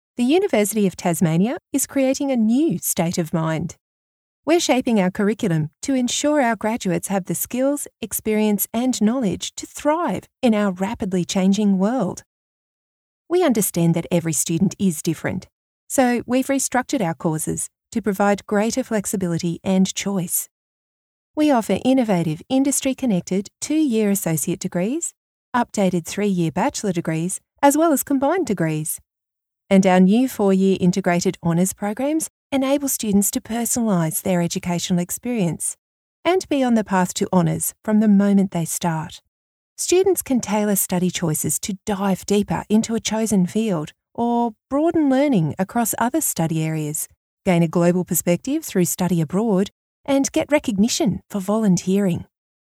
the University of Tasmania is creating a new state of mind. We're shaping our curriculum to ensure our graduates have the skills, experience and knowledge to thrive in our rapidly changing world. We understand that every student is different, so we've restructured our courses to provide greater flexibility and choice. We offer innovative, industry-connected 2-year associate degrees, updated 3-year bachelor degrees, as well as combined degrees. And our new 4-year integrated honours programs enable students to personalise their educational experience and be on the path to honours from the moment they start. Students can tailor study choices to dive deeper into a chosen field or broaden learning across other study areas, gain a global perspective through study abroad, and get recognition for volunteering.